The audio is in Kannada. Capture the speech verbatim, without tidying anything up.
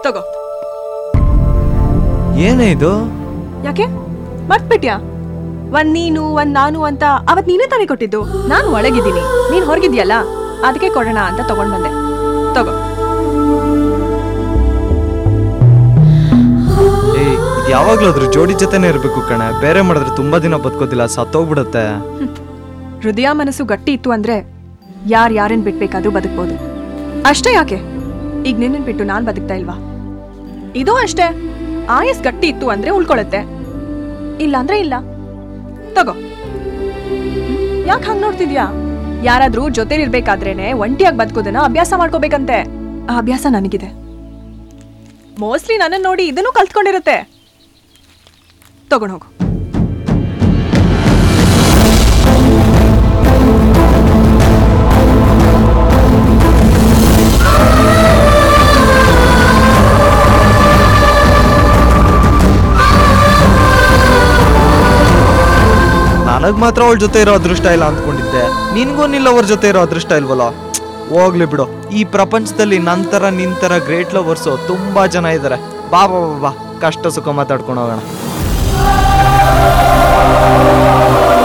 ತಗೋ. ಏನೇ ಇದು? ಯಾಕೆ ಮರ್ತ್ಬಿಟ್ಯಾ? ಒಂದ್ ನೀನು ಒಂದ್ ನಾನು ಅಂತ ಅವತ್ ನೀನೇ ತಾನೇ ಕೊಟ್ಟಿದ್ದು. ನಾನು ಒಳಗಿದ್ದೀನಿ, ನೀನ್ ಹೊರಗಿದ್ಯಲ್ಲ, ಅದಕ್ಕೆ ಕೊಡೋಣ ಅಂತ ತಗೊಂಡ್ ಬಂದೆ. ತಗೋ. ಏಯ್, ಇದು ಯಾವಾಗ್ಲೂ ಅದ್ರ ಜೋಡಿ ಜೊತೆನೆ ಇರ್ಬೇಕು ಕಣೆ. ಬೇರೆ ಮಾಡಿದ್ರೆ ತುಂಬಾ ದಿನ ಬದುಕೋದಿಲ್ಲ, ಸತ್ತೋಗ್ಬಿಡುತ್ತೆ. ಹೃದಯ ಮನಸ್ಸು ಗಟ್ಟಿ ಇತ್ತು ಅಂದ್ರೆ ಯಾರ್ ಯಾರನ್ ಬಿಟ್ಬೇಕಾದ್ರೂ ಬದುಕ್ಬೋದು. ಅಷ್ಟೇ ಯಾಕೆ ಈಗ ನಿನ್ನನ್ ಬಿಟ್ಟು ನಾನ್ ಬದುಕ್ತಾ ಇಲ್ವಾ? ಇದು ಅಷ್ಟೇ, ಆಯಸ್ ಗಟ್ಟಿ ಇತ್ತು ಅಂದ್ರೆ ಉಳ್ಕೊಳತ್ತೆ, ಇಲ್ಲ ಅಂದ್ರೆ ಇಲ್ಲ. ತಗೋ. ಯಾಕೆ ಹಂಗ್ ನೋಡ್ತಿದ್ಯಾ? ಯಾರಾದ್ರೂ ಜೊತೆಲಿರ್ಬೇಕಾದ್ರೇನೆ ಒಂಟಿಯಾಗಿ ಬದುಕೋದನ್ನ ಅಭ್ಯಾಸ ಮಾಡ್ಕೋಬೇಕಂತೆ. ಆ ಅಭ್ಯಾಸ ನನಗಿದೆ. ಮೋಸ್ಟ್ಲಿ ನನ್ನನ್ನು ನೋಡಿ ಇದನ್ನು ಕಲ್ತ್ಕೊಂಡಿರುತ್ತೆ. ತಗೊಂಡ್ ಹೋಗು. ನನಗ್ ಮಾತ್ರ ಅವಳ ಜೊತೆ ಇರೋ ಅದೃಷ್ಟ ಇಲ್ಲ ಅಂದ್ಕೊಂಡಿದ್ದೆ. ನಿನ್ಗೂ ನಿಲ್ಲವರ್ ಜೊತೆ ಇರೋ ಅದೃಷ್ಟ ಇಲ್ವಲ್ಲ? ಹೋಗ್ಲಿ ಬಿಡು. ಈ ಪ್ರಪಂಚದಲ್ಲಿ ನಂತರ ನಿಂತರ ಗ್ರೇಟ್ ಲವರ್ಸು ತುಂಬಾ ಜನ ಇದ್ದಾರೆ. ಬಾ ಬಾ ಬಾ, ಕಷ್ಟ ಸುಖ ಮಾತಾಡ್ಕೊಂಡು ಹೋಗೋಣ.